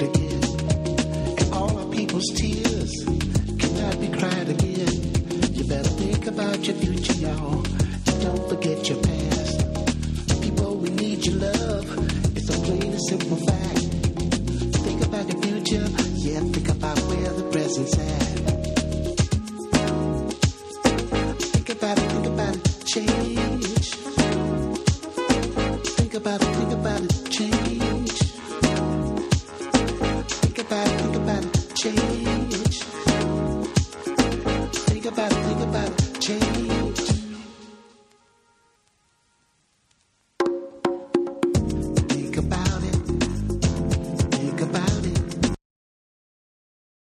again. And all our people's tears cannot be cried again. You better think about your future, y'all. And don't forget your past. People, we need your love. It's a plain and simple fact. Think about your future. Yeah, think about where the present's at. Think about it, change. Think about it, change. Think about it, change. Think about it, change.